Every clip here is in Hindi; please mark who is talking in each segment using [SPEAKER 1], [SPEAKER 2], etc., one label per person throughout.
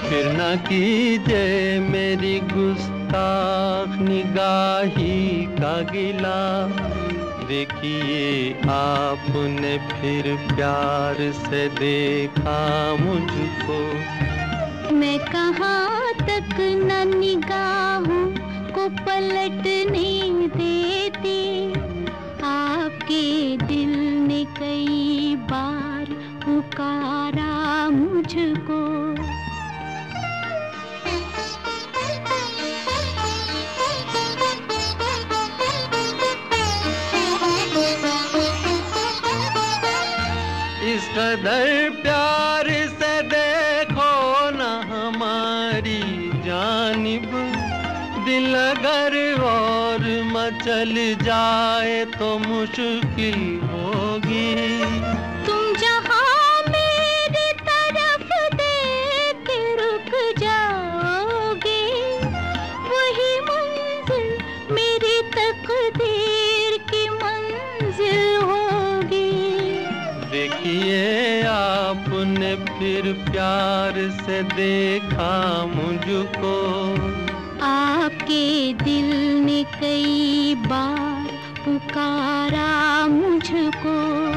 [SPEAKER 1] फिर न कीजिए मेरी गुस्ताख निगाही का गिला। देखिए आपने फिर प्यार से देखा मुझको।
[SPEAKER 2] मैं कहाँ तक न निगाहों को पलटने देती। आपके दिल ने कई बार पुकारा मुझको।
[SPEAKER 1] इस कदर प्यार से देखो न हमारी जानिब। दिल अगर और मचल जाए तो मुश्किल होगी।
[SPEAKER 2] तुम जहाँ मेरी तरफ देख रुक जाओगे, वही मंजिल मेरी तकदीर की मंजिल होगी।
[SPEAKER 1] देखिए आपने फिर प्यार से देखा मुझको।
[SPEAKER 2] आपके दिल ने कई बार पुकारा मुझको।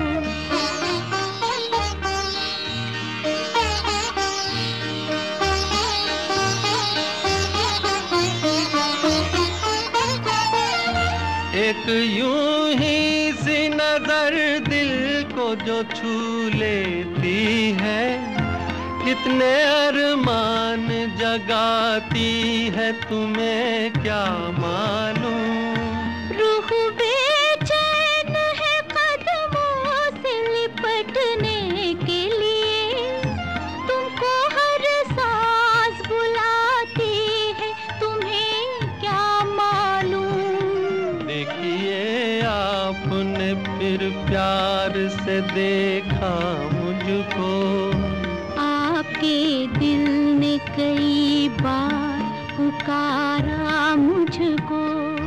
[SPEAKER 1] एक यूं ही सी नजर दिल को जो छू लेती है, कितने अरमान जगाती है तुम्हें क्या मालूम।
[SPEAKER 2] रूह बेचैन है कदमों से लिपटने के लिए। तुमको हर सांस बुलाती है, तुम्हें क्या मालूम।
[SPEAKER 1] देखिए आपने फिर प्यार से देखा मुझको।
[SPEAKER 2] आपके दिल ने कई बार पुकारा मुझको।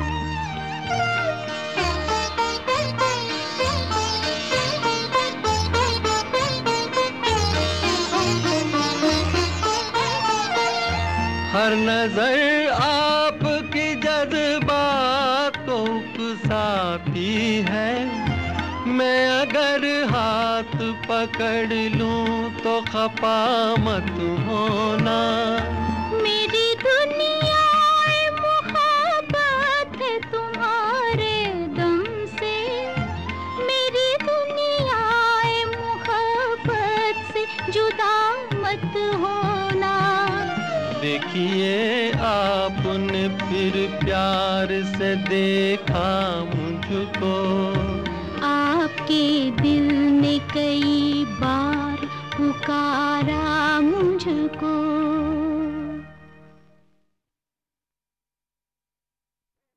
[SPEAKER 1] हर नजर आपकी जज्बात को उकसाती है। मैं अगर हाथ पकड़ लूं तो खफा मत होना।
[SPEAKER 2] मेरी दुनिया मोहब्बत है तुम्हारे दम से। मेरी दुनिया मोहब्बत से जुदा मत होना।
[SPEAKER 1] देखिए आपने फिर प्यार से देखा मुझको।
[SPEAKER 2] आपके दिल ने कई बार पुकारा